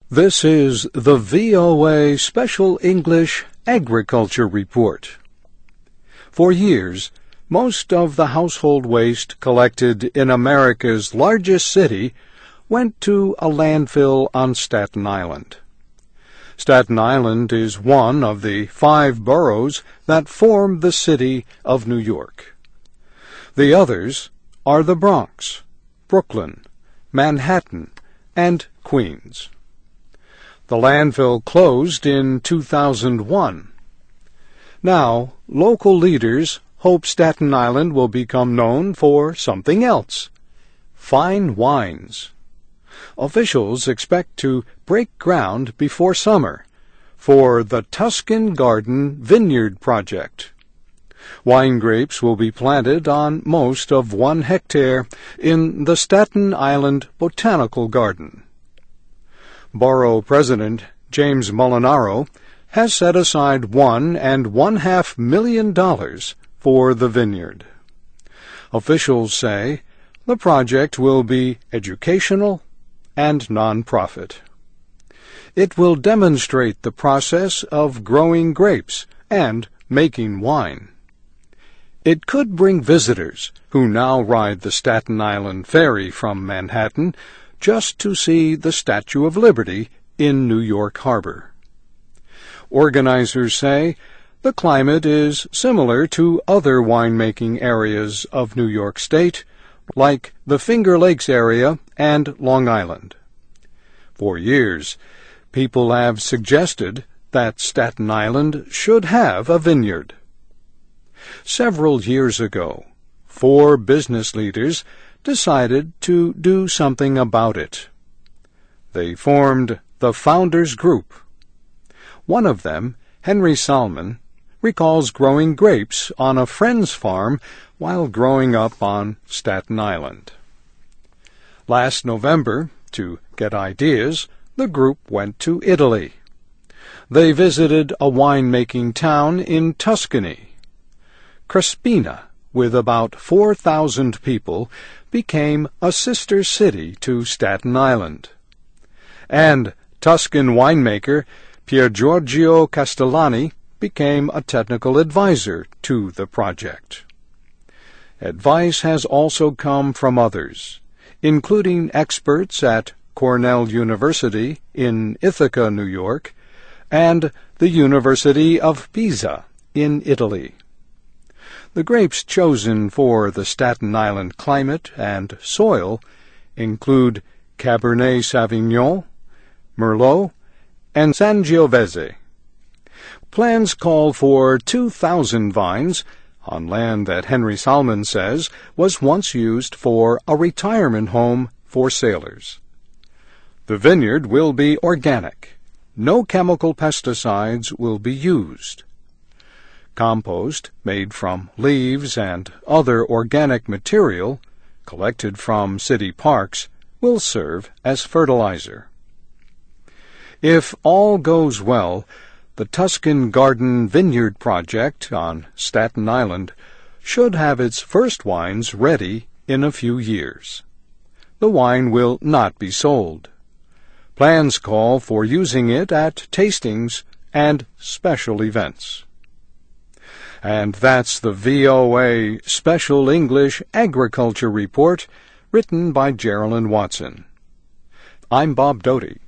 This is the VOA Special English Agriculture Report. For years, most of the household waste collected in America's largest city went to a landfill on Staten Island. Staten Island is one of the 5 boroughs that form the city of New York. The others are the Bronx, Brooklyn, Manhattan, and Queens. The landfill closed in 2001. Now, local leaders hope Staten Island will become known for something else: fine wines. Officials expect to break ground before summer for the Tuscan Garden Vineyard Project. Wine grapes will be planted on most of 1 hectare in the Staten Island Botanical Garden. Borough President James Molinaro has set aside $1.5 million for the vineyard. Officials say the project will be educational and non-profit. It will demonstrate the process of growing grapes and making wine. It could bring visitors who now ride the Staten Island Ferry from Manhattan just to see the Statue of Liberty in New York Harbor. Organizers say the climate is similar to other winemaking areas of New York State, like the Finger Lakes area and Long Island. For years, people have suggested that Staten Island should have a vineyard. Several years ago, 4 business leaders decided to do something about it. They formed the Founders Group. One of them, Henry Salman, recalls growing grapes on a friend's farm while growing up on Staten Island. Last November, to get ideas, the group went to Italy. They visited a winemaking town in Tuscany. Crespina, with about 4,000 people, became a sister city to Staten Island. And Tuscan winemaker Piergiorgio Castellani became a technical advisor to the project. Advice has also come from others, including experts at Cornell University in Ithaca, New York, and the University of Pisa in Italy. The grapes chosen for the Staten Island climate and soil include Cabernet Sauvignon, Merlot, and Sangiovese. Plans call for 2,000 vines on land that Henry Salman says was once used for a retirement home for sailors. The vineyard will be organic. No chemical pesticides will be used. Compost made from leaves and other organic material collected from city parks will serve as fertilizer. If all goes well, the Tuscan Garden Vineyard Project on Staten Island should have its first wines ready in a few years. The wine will not be sold. Plans call for using it at tastings and special events. And that's the VOA Special English Agriculture Report, written by Geraldine Watson. I'm Bob Doty.